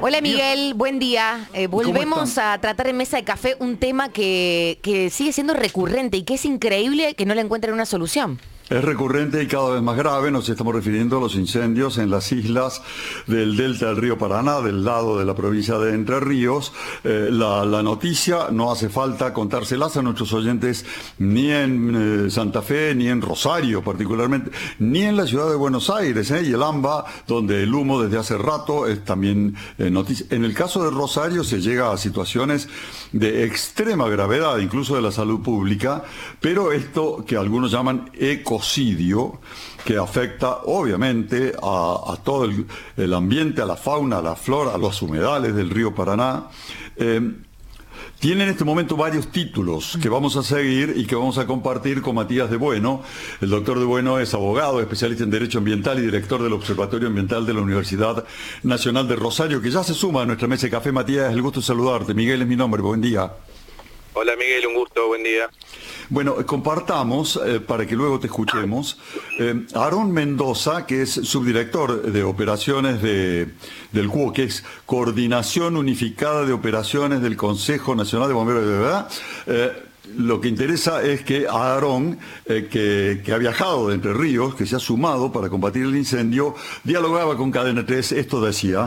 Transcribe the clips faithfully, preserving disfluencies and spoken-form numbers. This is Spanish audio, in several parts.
Hola Miguel, buen día. Eh, volvemos a tratar en Mesa de Café un tema que, que sigue siendo recurrente y que es increíble que no le encuentren una solución. Es recurrente y cada vez más grave. Nos estamos refiriendo a los incendios en las islas del delta del río Paraná, del lado de la provincia de Entre Ríos. Eh, la, la noticia no hace falta contárselas a nuestros oyentes ni en eh, Santa Fe, ni en Rosario particularmente, ni en la ciudad de Buenos Aires, ¿eh? y el AMBA, donde el humo desde hace rato es también eh, noticia. En el caso de Rosario se llega a situaciones de extrema gravedad, incluso de la salud pública, pero esto que algunos llaman eco ecocidio, que afecta obviamente a, a todo el, el ambiente, a la fauna, a la flora, a los humedales del río Paraná. Eh, tiene en este momento varios títulos que vamos a seguir y que vamos a compartir con Matías de Bueno. El doctor de Bueno es abogado, especialista en Derecho Ambiental y director del Observatorio Ambiental de la Universidad Nacional de Rosario, que ya se suma a nuestra mesa de café. Matías, es el gusto de saludarte. Miguel es mi nombre, buen día. Hola Miguel, un gusto, buen día. Bueno, compartamos, eh, para que luego te escuchemos, eh, Aarón Mendoza, que es subdirector de operaciones de, del C U O, que es Coordinación Unificada de Operaciones del Consejo Nacional de Bomberos de Verdad. Eh, lo que interesa es que Aarón, eh, que, que ha viajado de Entre Ríos, que se ha sumado para combatir el incendio, dialogaba con Cadena tres, esto decía.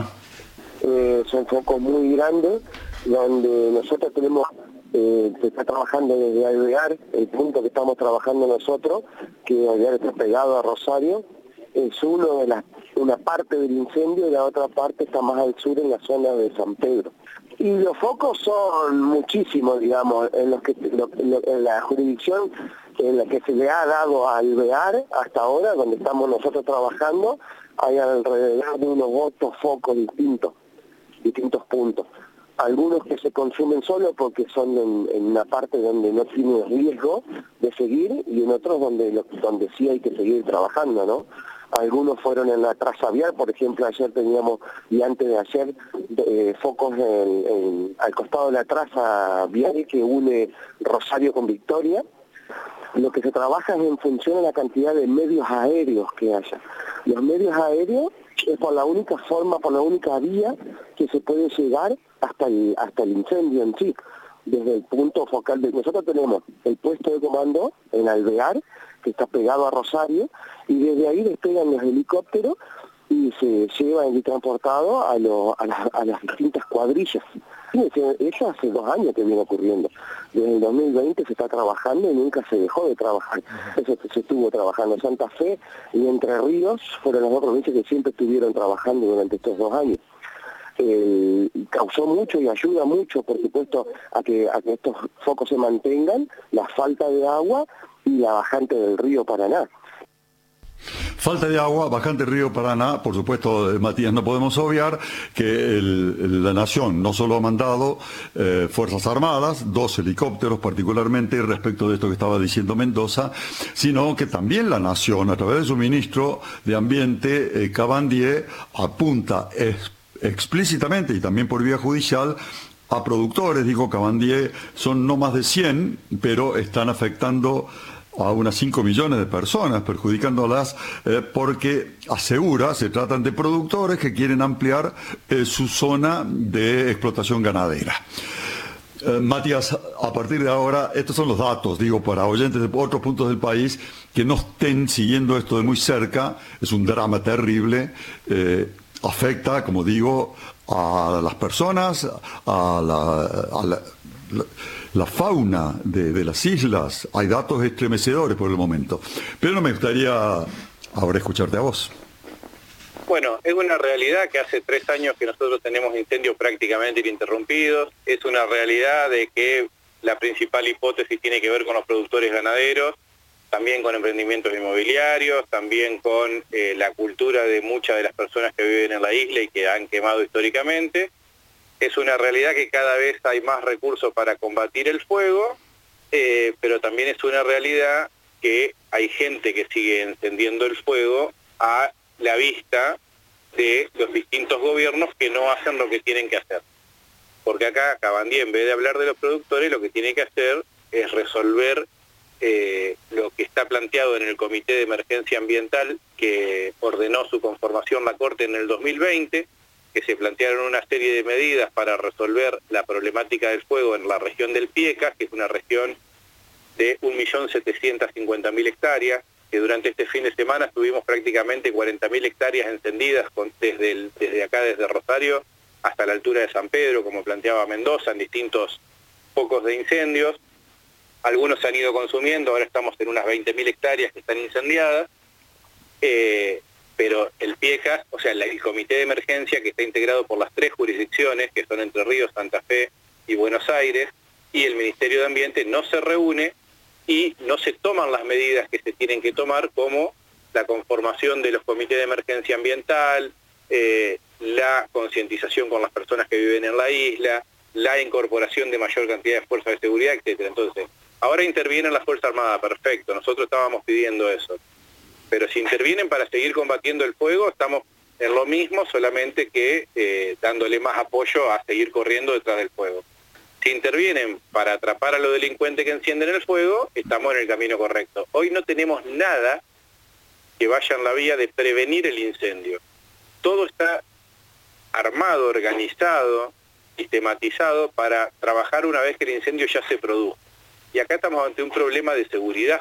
Eh, son focos muy grandes, donde nosotros tenemos... Eh, se está trabajando desde Alvear, el punto que estamos trabajando nosotros, que Alvear está pegado a Rosario, es uno de las, una parte del incendio y la otra parte está más al sur en la zona de San Pedro. Y los focos son muchísimos, digamos, en, los que, lo, lo, en la jurisdicción en la que se le ha dado a Alvear hasta ahora, donde estamos nosotros trabajando, hay alrededor de unos ocho focos distintos, distintos puntos. Algunos que se consumen solo porque son en, en una parte donde no tiene riesgo de seguir y en otros donde lo, donde sí hay que seguir trabajando, ¿no? Algunos fueron en la traza vial, por ejemplo, ayer teníamos, y antes de ayer, eh, focos en, en, al costado de la traza vial que une Rosario con Victoria. Lo que se trabaja es en función de la cantidad de medios aéreos que haya. Los medios aéreos es por la única forma, por la única vía que se puede llegar hasta el, hasta el incendio en sí, desde el punto focal de... Nosotros tenemos el puesto de comando en Alvear, que está pegado a Rosario, y desde ahí despegan los helicópteros y se llevan y transportados a, lo, a, la, a las distintas cuadrillas. Eso hace dos años que viene ocurriendo. Desde el dos mil veinte se está trabajando y nunca se dejó de trabajar. Eso se estuvo trabajando. Santa Fe y Entre Ríos fueron las dos provincias que siempre estuvieron trabajando durante estos dos años. Eh, causó mucho y ayuda mucho, por supuesto, a que, a que estos focos se mantengan, la falta de agua y la bajante del río Paraná. Falta de agua, bajante del río Paraná, por supuesto, Matías, no podemos obviar que el, la Nación no solo ha mandado eh, Fuerzas Armadas, dos helicópteros particularmente respecto de esto que estaba diciendo Mendoza, sino que también la Nación, a través de su ministro de Ambiente, eh, Cabandier, apunta es, explícitamente y también por vía judicial a productores, digo Cabandier, son no más de cien, pero están afectando a unas cinco millones de personas, perjudicándolas eh, porque asegura, se tratan de productores que quieren ampliar eh, su zona de explotación ganadera. Eh, Matías, a partir de ahora, estos son los datos, digo, para oyentes de otros puntos del país que no estén siguiendo esto de muy cerca, es un drama terrible, eh, afecta, como digo, a las personas, a la... A la, la La fauna de, de las islas, hay datos estremecedores por el momento. Pero me gustaría ahora escucharte a vos. Bueno, es una realidad que hace tres años que nosotros tenemos incendios prácticamente ininterrumpidos. Es una realidad de que la principal hipótesis tiene que ver con los productores ganaderos, también con emprendimientos inmobiliarios, también con eh, la cultura de muchas de las personas que viven en la isla y que han quemado históricamente. Es una realidad que cada vez hay más recursos para combatir el fuego, eh, pero también es una realidad que hay gente que sigue encendiendo el fuego a la vista de los distintos gobiernos que no hacen lo que tienen que hacer. Porque acá Cabandier, en vez de hablar de los productores, lo que tiene que hacer es resolver eh, lo que está planteado en el Comité de Emergencia Ambiental que ordenó su conformación la Corte en el dos mil veinte, que se plantearon una serie de medidas para resolver la problemática del fuego en la región del Piecas, que es una región de un millón setecientos cincuenta mil hectáreas, que durante este fin de semana tuvimos prácticamente cuarenta mil hectáreas encendidas con, desde, el, desde acá, desde Rosario, hasta la altura de San Pedro, como planteaba Mendoza, en distintos focos de incendios. Algunos se han ido consumiendo, ahora estamos en unas veinte mil hectáreas que están incendiadas, eh, pero el Piecas, o sea, el comité de emergencia que está integrado por las tres jurisdicciones, que son Entre Ríos, Santa Fe y Buenos Aires, y el Ministerio de Ambiente no se reúne y no se toman las medidas que se tienen que tomar, como la conformación de los comités de emergencia ambiental, eh, la concientización con las personas que viven en la isla, la incorporación de mayor cantidad de fuerzas de seguridad, etcétera. Entonces, ahora intervienen las Fuerzas Armadas, perfecto, nosotros estábamos pidiendo eso. Pero si intervienen para seguir combatiendo el fuego, estamos en lo mismo, solamente que eh, dándole más apoyo a seguir corriendo detrás del fuego. Si intervienen para atrapar a los delincuentes que encienden el fuego, estamos en el camino correcto. Hoy no tenemos nada que vaya en la vía de prevenir el incendio. Todo está armado, organizado, sistematizado para trabajar una vez que el incendio ya se produjo. Y acá estamos ante un problema de seguridad,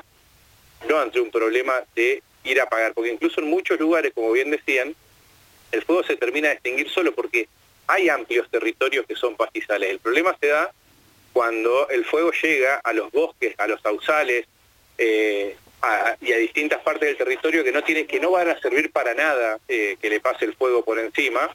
no ante un problema de ir a apagar, porque incluso en muchos lugares, como bien decían, el fuego se termina de extinguir solo porque hay amplios territorios que son pastizales. El problema se da cuando el fuego llega a los bosques, a los sausales eh, a, y a distintas partes del territorio que no tienen, que no van a servir para nada eh, que le pase el fuego por encima.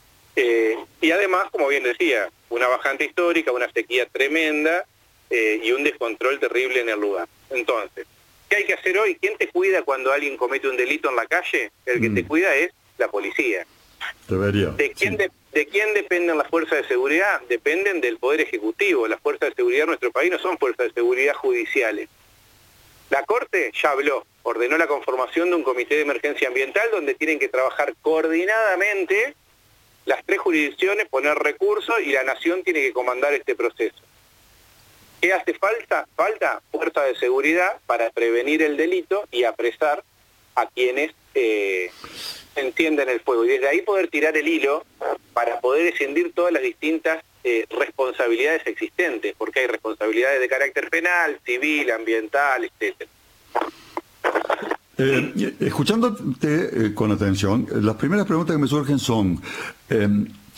Eh, y además, como bien decía, una bajante histórica, una sequía tremenda eh, y un descontrol terrible en el lugar. Entonces, ¿qué hay que hacer hoy? ¿Quién te cuida cuando alguien comete un delito en la calle? El que mm. te cuida es la policía. Debería. ¿De quién, sí. de, ¿De quién dependen las fuerzas de seguridad? Dependen del Poder Ejecutivo. Las fuerzas de seguridad en nuestro país no son fuerzas de seguridad judiciales. La Corte ya habló, ordenó la conformación de un comité de emergencia ambiental donde tienen que trabajar coordinadamente las tres jurisdicciones, poner recursos, y la Nación tiene que comandar este proceso. ¿Qué hace falta? Falta fuerza de seguridad para prevenir el delito y apresar a quienes eh, encienden el fuego. Y desde ahí poder tirar el hilo para poder escindir todas las distintas eh, responsabilidades existentes, porque hay responsabilidades de carácter penal, civil, ambiental, etcétera. Eh, escuchándote eh, con atención, las primeras preguntas que me surgen son, eh,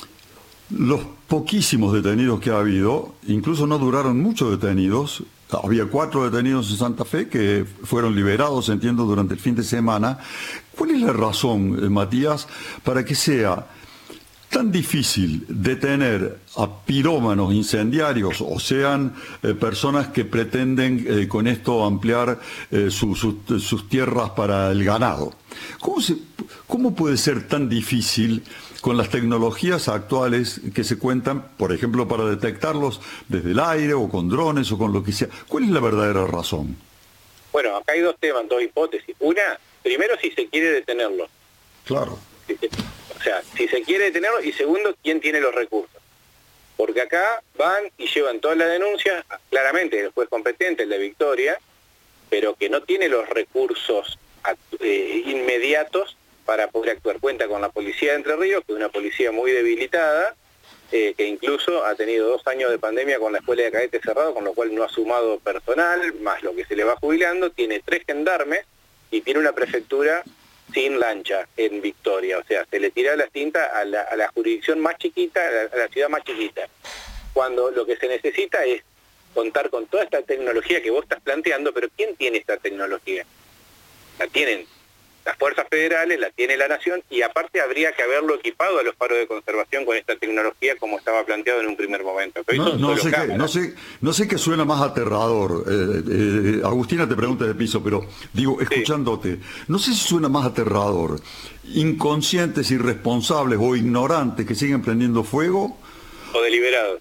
los poquísimos detenidos que ha habido, incluso no duraron mucho detenidos, había cuatro detenidos en Santa Fe que fueron liberados, entiendo, durante el fin de semana. ¿Cuál es la razón, eh, Matías, para que sea tan difícil detener a pirómanos incendiarios, o sean eh, personas que pretenden eh, con esto ampliar eh, su, su, sus tierras para el ganado? ¿Cómo, se, ¿Cómo puede ser tan difícil con las tecnologías actuales que se cuentan, por ejemplo, para detectarlos desde el aire o con drones o con lo que sea? ¿Cuál es la verdadera razón? Bueno, acá hay dos temas, dos hipótesis. Una, primero, si se quiere detenerlo. Claro. O sea, si se quiere detenerlo, y segundo, ¿quién tiene los recursos? Porque acá van y llevan todas las denuncias, claramente el juez competente, el de Victoria, pero que no tiene los recursos eh, inmediatos para poder actuar. Cuenta con la policía de Entre Ríos, que es una policía muy debilitada, eh, que incluso ha tenido dos años de pandemia con la escuela de cadetes cerrado, con lo cual no ha sumado personal, más lo que se le va jubilando, tiene tres gendarmes y tiene una prefectura sin lancha en Victoria. O sea, se le tira la cinta a la, a la jurisdicción más chiquita, a la, a la ciudad más chiquita. Cuando lo que se necesita es contar con toda esta tecnología que vos estás planteando, pero ¿quién tiene esta tecnología? La tienen las fuerzas federales, la tiene la Nación, y aparte habría que haberlo equipado a los faros de conservación con esta tecnología como estaba planteado en un primer momento. No, no, sé qué, no, sé, no sé qué suena más aterrador. Eh, eh, Agustina te pregunta de piso, pero digo, escuchándote, sí. No sé si suena más aterrador, inconscientes, irresponsables o ignorantes que siguen prendiendo fuego, o deliberados.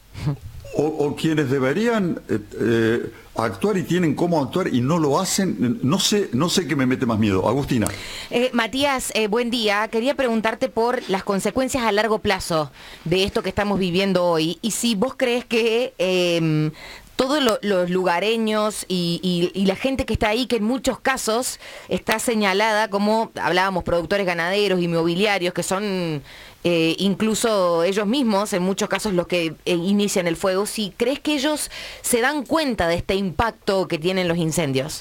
O, o quienes deberían eh, eh, actuar y tienen cómo actuar y no lo hacen. No sé, no sé qué me mete más miedo. Agustina. Eh, Matías, eh, buen día. Quería preguntarte por las consecuencias a largo plazo de esto que estamos viviendo hoy, y si vos crees que eh, todos lo, los lugareños y, y, y la gente que está ahí, que en muchos casos está señalada como, hablábamos, productores ganaderos, inmobiliarios, que son eh, incluso ellos mismos, en muchos casos, los que eh, inician el fuego. Si crees que ellos se dan cuenta de este impacto que tienen los incendios.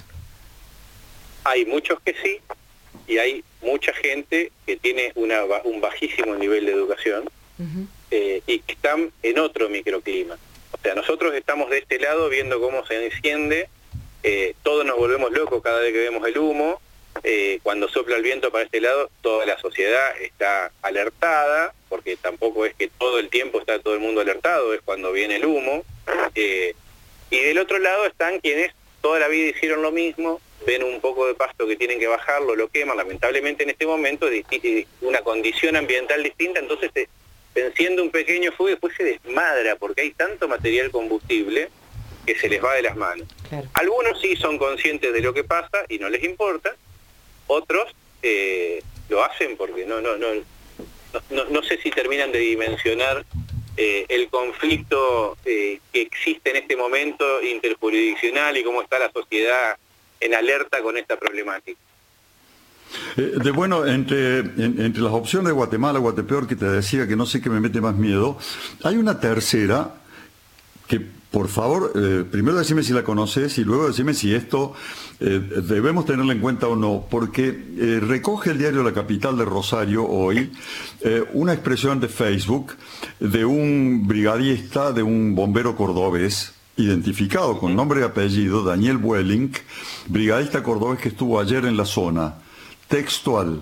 Hay muchos que sí, y hay mucha gente que tiene una, un bajísimo nivel de educación, uh-huh. eh, y que están en otro microclima. O sea, nosotros estamos de este lado viendo cómo se enciende, eh, todos nos volvemos locos cada vez que vemos el humo, eh, cuando sopla el viento para este lado, toda la sociedad está alertada, porque tampoco es que todo el tiempo está todo el mundo alertado, es cuando viene el humo, eh, y del otro lado están quienes toda la vida hicieron lo mismo, ven un poco de pasto que tienen que bajarlo, lo queman, lamentablemente en este momento es una condición ambiental distinta, entonces se, se enciende un pequeño fuego y después se desmadra, porque hay tanto material combustible que se les va de las manos. Claro. Algunos sí son conscientes de lo que pasa y no les importa, otros eh, lo hacen porque no, no, no, no, no sé si terminan de dimensionar eh, el conflicto eh, que existe en este momento interjurisdiccional y cómo está la sociedad en alerta con esta problemática. Eh, de bueno, entre, en, entre las opciones de Guatemala, Guatepeor, que te decía que no sé qué me mete más miedo, hay una tercera que, por favor, eh, primero decime si la conoces y luego decime si esto eh, debemos tenerla en cuenta o no, porque eh, recoge el diario La Capital de Rosario hoy eh, una expresión de Facebook de un brigadista, de un bombero cordobés, identificado con nombre y apellido, Daniel Buelling, brigadista cordobés que estuvo ayer en la zona. Textual.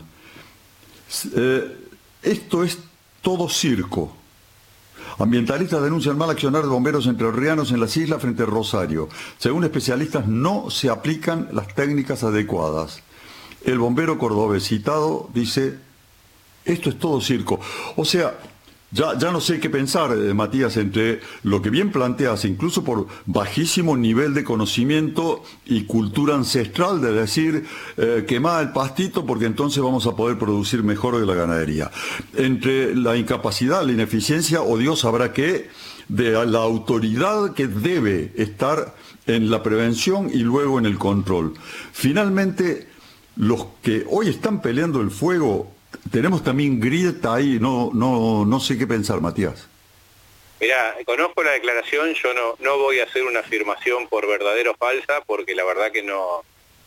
Eh, esto es todo circo. Ambientalistas denuncian mal accionar de bomberos entrerrianos en las islas frente a Rosario. Según especialistas, no se aplican las técnicas adecuadas. El bombero cordobés citado dice, esto es todo circo. O sea, Ya, ya no sé qué pensar, eh, Matías, entre lo que bien planteas, incluso por bajísimo nivel de conocimiento y cultura ancestral, de decir, eh, quemá el pastito porque entonces vamos a poder producir mejor de la ganadería. Entre la incapacidad, la ineficiencia, o Dios sabrá qué, de la autoridad que debe estar en la prevención y luego en el control. Finalmente, los que hoy están peleando el fuego, tenemos también grieta ahí, no, no, no sé qué pensar, Matías. Mirá, conozco la declaración, yo no, no voy a hacer una afirmación por verdadera o falsa, porque la verdad que no,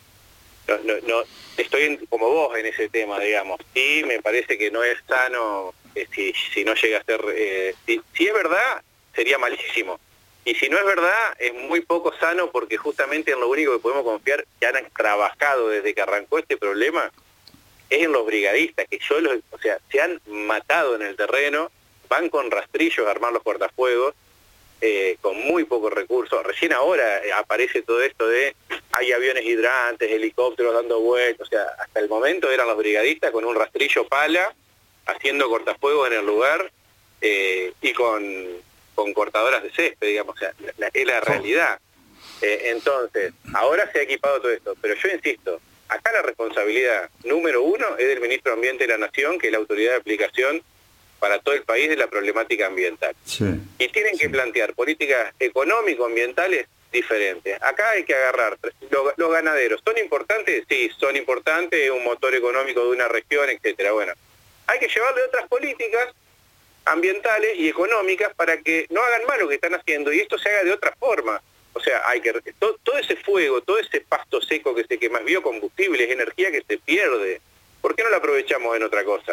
no, no, no estoy en, como vos en ese tema, digamos. Sí, me parece que no es sano, eh, si, si no llega a ser, eh, si, si es verdad, sería malísimo. Y si no es verdad, es muy poco sano, porque justamente en lo único que podemos confiar, que han trabajado desde que arrancó este problema, es en los brigadistas, que yo los, o sea, se han matado en el terreno, van con rastrillos a armar los cortafuegos, eh, con muy pocos recursos. Recién ahora eh, aparece todo esto de, hay aviones hidrantes, helicópteros dando vueltas, o sea, hasta el momento eran los brigadistas con un rastrillo pala, haciendo cortafuegos en el lugar, eh, y con, con cortadoras de césped, digamos, o sea, la, es la realidad. Eh, entonces, ahora se ha equipado todo esto, pero yo insisto, acá la responsabilidad número uno es del Ministro de Ambiente de la Nación, que es la autoridad de aplicación para todo el país de la problemática ambiental. Sí, y tienen sí. que plantear políticas económico-ambientales diferentes. Acá hay que agarrar, los, los ganaderos, ¿son importantes? Sí, son importantes, es un motor económico de una región, etcétera. Bueno, hay que llevarle otras políticas ambientales y económicas para que no hagan mal lo que están haciendo y esto se haga de otra forma. O sea, hay que todo, todo ese fuego, todo ese pasto seco que se quema, es biocombustible, es energía que se pierde. ¿Por qué no la aprovechamos en otra cosa?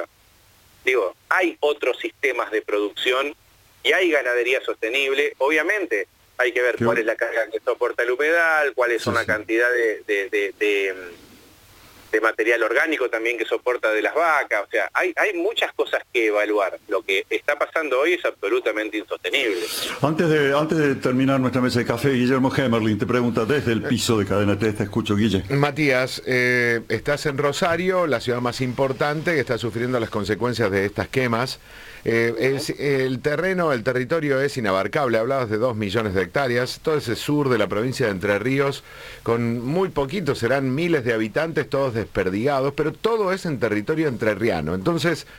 Digo, hay otros sistemas de producción y hay ganadería sostenible. Obviamente hay que ver cuál es la carga que soporta el humedal, cuál es una cantidad de, de, de, de, de material orgánico también que soporta de las vacas. O sea, hay, hay muchas cosas que evaluar. Lo que está pasando hoy es absolutamente insostenible. Antes de, antes de terminar nuestra mesa de café, Guillermo Hemerling te pregunta desde el piso de Cadena T, te escucho, Guille. Matías, eh, estás en Rosario, la ciudad más importante que está sufriendo las consecuencias de estas quemas. Eh, es, el terreno, el territorio es inabarcable, hablabas de dos millones de hectáreas, todo ese sur de la provincia de Entre Ríos, con muy poquitos, serán miles de habitantes, todos desperdigados, pero todo es en territorio entrerriano. Entonces,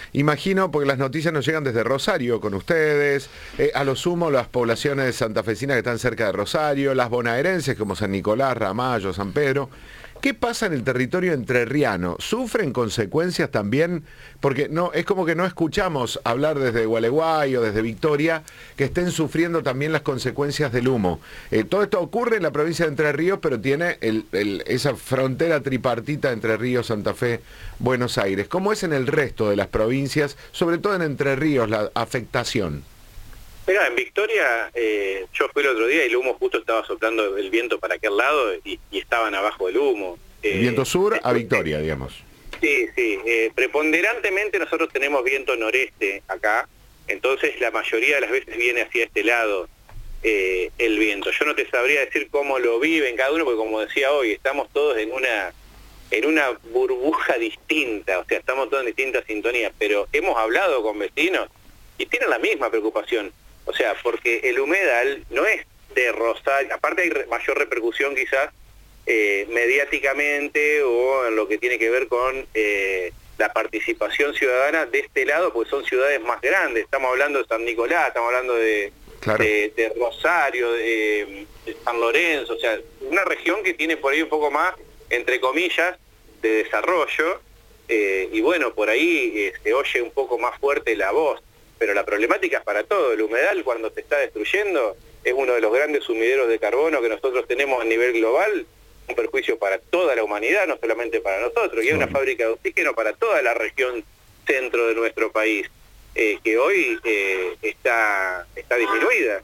Imagino, porque las noticias nos llegan desde Rosario con ustedes, eh, a lo sumo las poblaciones santafesinas que están cerca de Rosario, las bonaerenses como San Nicolás, Ramallo, San Pedro. ¿Qué pasa en el territorio entrerriano? ¿Sufren consecuencias también? Porque no, es como que no escuchamos hablar desde Gualeguay o desde Victoria que estén sufriendo también las consecuencias del humo. Eh, todo esto ocurre en la provincia de Entre Ríos, pero tiene el, el, esa frontera tripartita Entre Ríos, Santa Fe, Buenos Aires. ¿Cómo es en el resto de las provincias, sobre todo en Entre Ríos, la afectación? Mira, en Victoria, eh, yo fui el otro día y el humo justo estaba soplando el viento para aquel lado y, y estaban abajo del humo. Eh, el viento sur a Victoria, digamos. Sí, sí. Eh, preponderantemente nosotros tenemos viento noreste acá, entonces la mayoría de las veces viene hacia este lado eh, el viento. Yo no te sabría decir cómo lo viven cada uno, porque como decía hoy, estamos todos en una en una burbuja distinta, o sea, estamos todos en distintas sintonías, pero hemos hablado con vecinos y tienen la misma preocupación. O sea, porque el humedal no es de Rosario, aparte hay re, mayor repercusión quizás eh, mediáticamente o en lo que tiene que ver con eh, la participación ciudadana de este lado, porque son ciudades más grandes. Estamos hablando de San Nicolás, estamos hablando de, claro. de, de Rosario, de, de San Lorenzo, o sea, una región que tiene por ahí un poco más, entre comillas, de desarrollo, eh, y bueno, por ahí eh, se oye un poco más fuerte la voz. Pero la problemática es para todo. El humedal, cuando se está destruyendo, es uno de los grandes sumideros de carbono que nosotros tenemos a nivel global, un perjuicio para toda la humanidad, no solamente para nosotros, y es una fábrica de oxígeno para toda la región centro de nuestro país, eh, que hoy eh, está, está disminuida.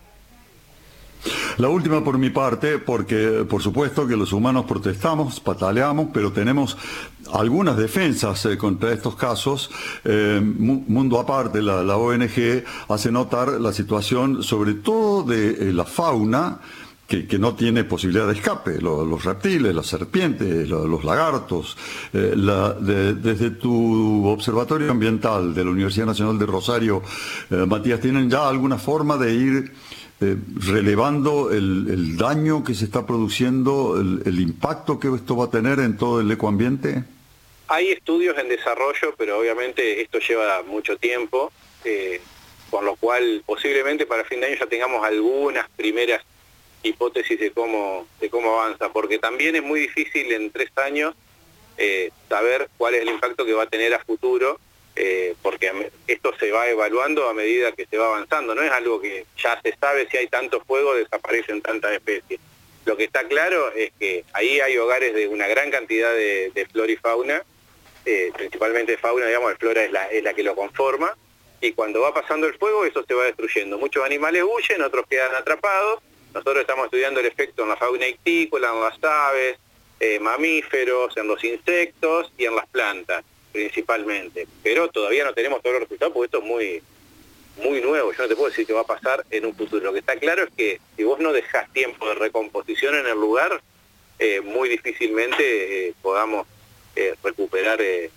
La última por mi parte, porque por supuesto que los humanos protestamos, pataleamos, pero tenemos algunas defensas eh, contra estos casos. Eh, mundo aparte, la, la O N G hace notar la situación sobre todo de eh, la fauna, que, que no tiene posibilidad de escape, los, los reptiles, las serpientes, los, los lagartos. Eh, la, de, desde tu observatorio ambiental de la Universidad Nacional de Rosario, eh, Matías, ¿tienen ya alguna forma de ir Eh, relevando el, el daño que se está produciendo, el, el impacto que esto va a tener en todo el ecoambiente? Hay estudios en desarrollo, pero obviamente esto lleva mucho tiempo, eh, con lo cual posiblemente para fin de año ya tengamos algunas primeras hipótesis de cómo, de cómo avanza, porque también es muy difícil en tres años eh, saber cuál es el impacto que va a tener a futuro, Eh, porque esto se va evaluando a medida que se va avanzando, no es algo que ya se sabe, si hay tanto fuego desaparecen tantas especies. Lo que está claro es que ahí hay hogares de una gran cantidad de, de flora y fauna, eh, principalmente fauna, digamos, la flora es la, es la que lo conforma, y cuando va pasando el fuego eso se va destruyendo. Muchos animales huyen, otros quedan atrapados. Nosotros estamos estudiando el efecto en la fauna ictícola, en las aves, eh, mamíferos, en los insectos y en las plantas principalmente, pero todavía no tenemos todos los resultados porque esto es muy muy nuevo. Yo no te puedo decir qué va a pasar en un futuro. Lo que está claro es que si vos no dejás tiempo de recomposición en el lugar, eh, muy difícilmente eh, podamos eh, recuperar eh,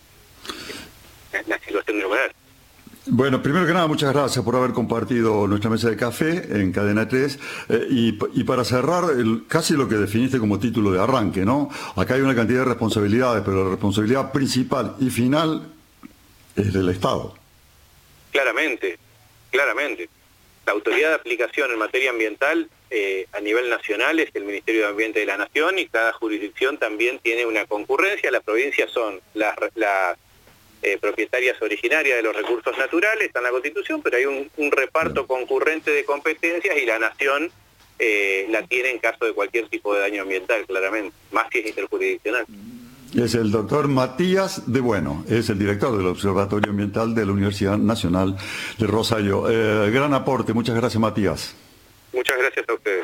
la situación del lugar. Bueno, primero que nada, muchas gracias por haber compartido nuestra mesa de café en Cadena tres. Eh, y, y para cerrar, el, casi lo que definiste como título de arranque, ¿no? Acá hay una cantidad de responsabilidades, pero la responsabilidad principal y final es del Estado. Claramente, claramente. La autoridad de aplicación en materia ambiental eh, a nivel nacional es el Ministerio de Ambiente de la Nación, y cada jurisdicción también tiene una concurrencia. Las provincias son las... las Eh, propietarias originarias de los recursos naturales, está en la Constitución, pero hay un, un reparto concurrente de competencias y la Nación eh, la tiene en caso de cualquier tipo de daño ambiental, claramente, más si es interjurisdiccional. Es el doctor Matías de Bueno, es el director del Observatorio Ambiental de la Universidad Nacional de Rosario. Eh, gran aporte, muchas gracias, Matías. Muchas gracias a ustedes.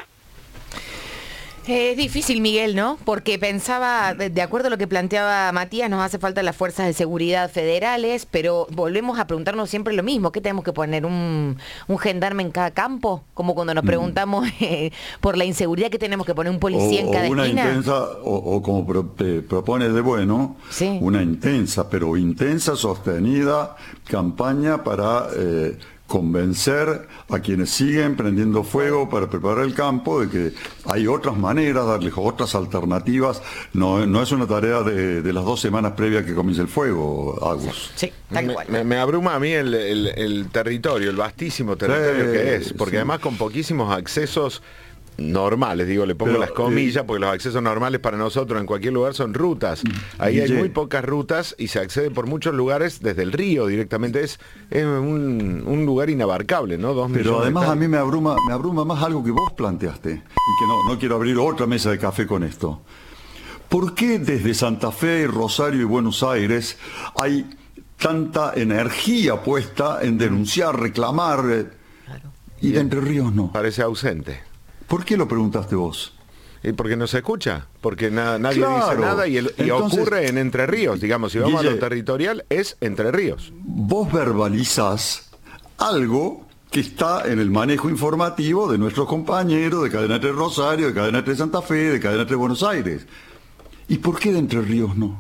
Es difícil, Miguel, ¿no? Porque pensaba, de acuerdo a lo que planteaba Matías, nos hace falta las fuerzas de seguridad federales, pero volvemos a preguntarnos siempre lo mismo. ¿Qué tenemos que poner? ¿Un, un gendarme en cada campo? Como cuando nos preguntamos eh, por la inseguridad, que tenemos que poner un policía o, en cada o una esquina. Intensa, o, o como pro, eh, propone de Bueno, sí. Una intensa, pero intensa, sostenida campaña para... Eh, convencer a quienes siguen prendiendo fuego para preparar el campo de que hay otras maneras, darles otras alternativas. No, no es una tarea de, de las dos semanas previas que comience el fuego, Agus. Sí, tal cual. Me, me abruma a mí el, el, el territorio, el vastísimo territorio Sí, que es, porque sí. además con poquísimos accesos normales, digo, le pongo Pero, las comillas, eh, porque los accesos normales para nosotros en cualquier lugar son rutas. Ahí hay Guille. muy pocas rutas y se accede por muchos lugares desde el río directamente. Es, es un, un lugar inabarcable, ¿no? Dos Pero millones de además a hectáreas. mí me abruma, me abruma más algo que vos planteaste, y que no, no quiero abrir otra mesa de café con esto. ¿Por qué desde Santa Fe, Rosario y Buenos Aires hay tanta energía puesta en denunciar, reclamar, eh, y de Entre Ríos no? Parece ausente. ¿Por qué lo preguntaste vos? ¿Y porque no se escucha? Porque na- nadie Claro. dice nada y, el- y Entonces, ocurre en Entre Ríos. Digamos, si vamos a Guille, lo territorial, es Entre Ríos. Vos verbalizás algo que está en el manejo informativo de nuestros compañeros de Cadena tres Rosario, de Cadena tres Santa Fe, de Cadena tres Buenos Aires. ¿Y por qué de Entre Ríos no?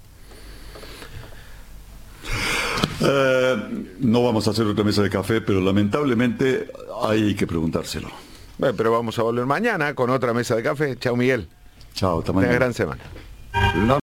Eh, no vamos a hacer otra mesa de café, pero lamentablemente hay que preguntárselo. Bueno, pero vamos a volver mañana con otra mesa de café. Chao, Miguel. Chao, hasta Una mañana. gran semana. La